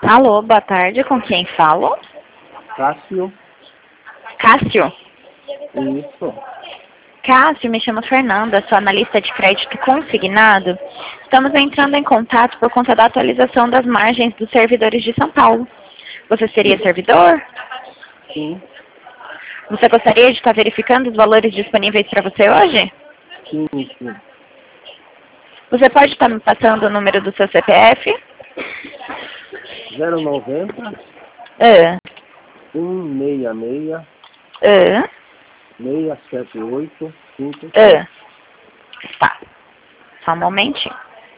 Alô, boa tarde, com quem falo? Cássio. Cássio? Isso. Cássio, me chamo Fernanda, sou analista de crédito consignado. Estamos entrando em contato por conta da atualização das margens dos servidores de São Paulo. Você seria servidor? Sim. Você gostaria de estar verificando os valores disponíveis para você hoje? Sim, sim. Você pode estar me passando o número do seu CPF? 090 Ah, 166 ah, 678 57. ah. Tá. Só um momentinho.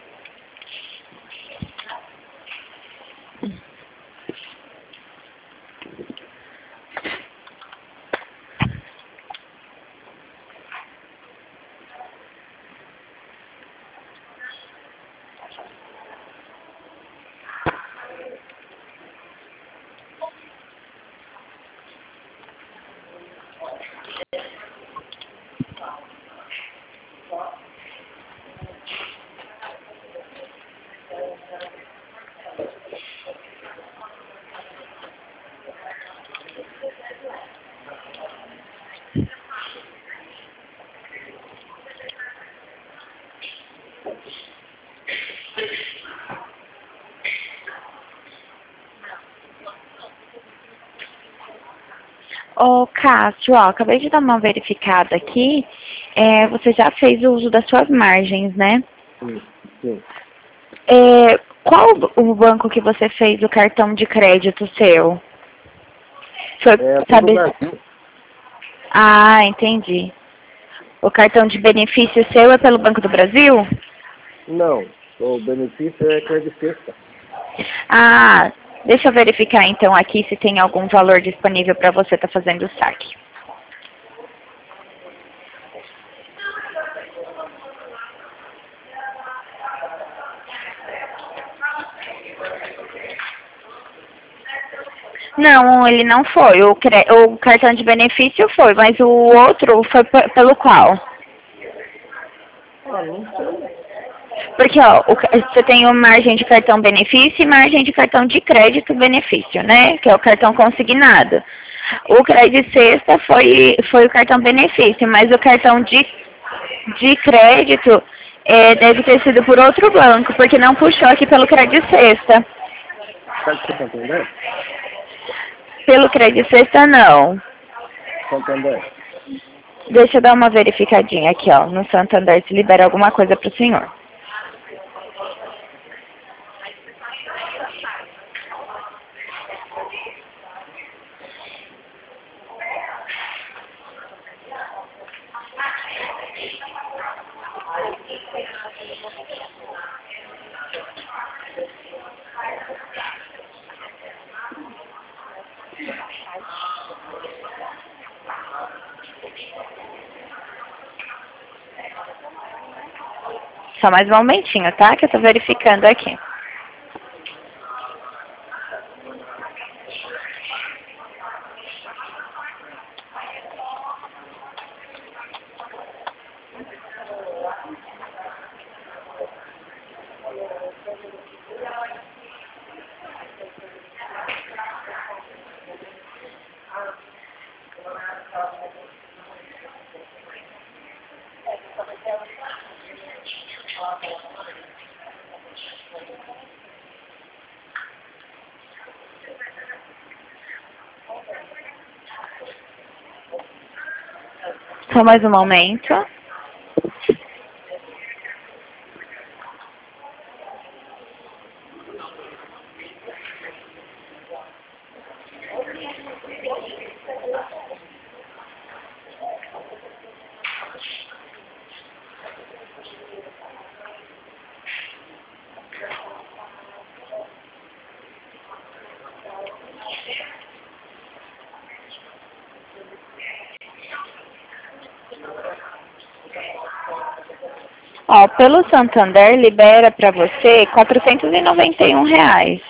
Ô, Cássio, ó, acabei de dar uma verificada aqui. Você já fez o uso das suas margens, né? Sim, sim. Qual o banco que você fez o cartão de crédito seu? Foi, Todo sabe? Brasil. Ah, entendi. O cartão de benefício seu é pelo Banco do Brasil? Não, o benefício é crédito sexta. Ah, deixa eu verificar então aqui se tem algum valor disponível para você estar fazendo o saque. Não, ele não foi. O cartão de benefício foi, mas o outro foi pelo qual? Ah, não sei. Porque, ó, você tem uma margem de cartão benefício e margem de cartão de crédito benefício, né? Que é o cartão consignado. O crédito sexta foi o cartão benefício, mas o cartão de crédito deve ter sido por outro banco, porque não puxou aqui pelo crédito sexta. Sabe que Santander? Pelo crédito sexta, não. Santander. Deixa eu dar uma verificadinha aqui, ó, no Santander, se libera alguma coisa para o senhor. Só mais um momentinho, tá? Que eu tô verificando aqui. Só mais um momento. Ó, pelo Santander libera para você R$ 491.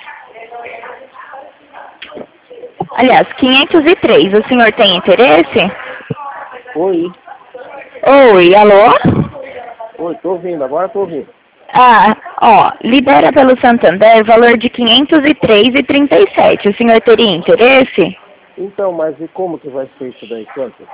Aliás, 503. O senhor tem interesse? Oi. Oi, alô? Oi, tô ouvindo, agora tô ouvindo. Ah, ó, libera pelo Santander valor de 503,37. O senhor teria interesse? Então, mas e como que vai ser isso daí?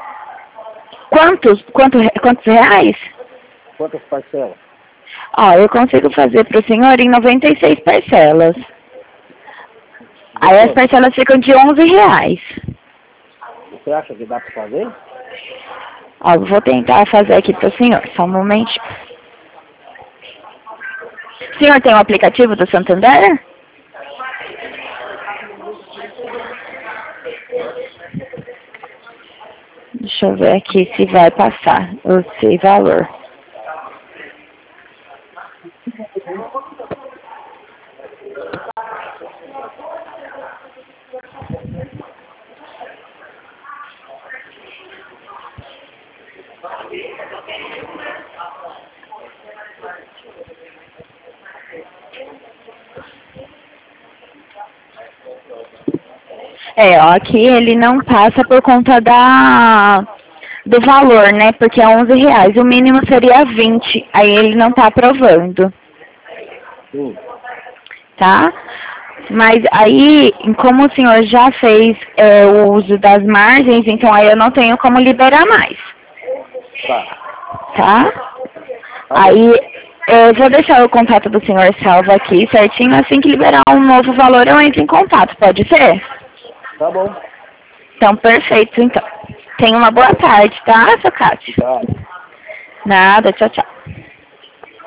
Quantos reais? Quantas parcelas? Ó, eu consigo fazer para o senhor em 96 parcelas. Aí as parcelas ficam de 11 reais. Você acha que dá para fazer? Ó, vou tentar fazer aqui para o senhor, só um momento. O senhor tem o aplicativo do Santander? Deixa eu ver aqui se vai passar esse valor. Ó, aqui ele não passa por conta do valor, né? Porque é 11 reais. O mínimo seria 20. Aí ele não tá aprovando. Sim. Tá? Mas aí, como o senhor já fez o uso das margens, então aí eu não tenho como liberar mais. Tá? Aí eu vou deixar o contato do senhor salvo aqui certinho. Assim que liberar um novo valor eu entro em contato. Pode ser? Tá bom. Então, perfeito, então. Tenha uma boa tarde, tá, seu Cássio? Tá. Nada, tchau, tchau.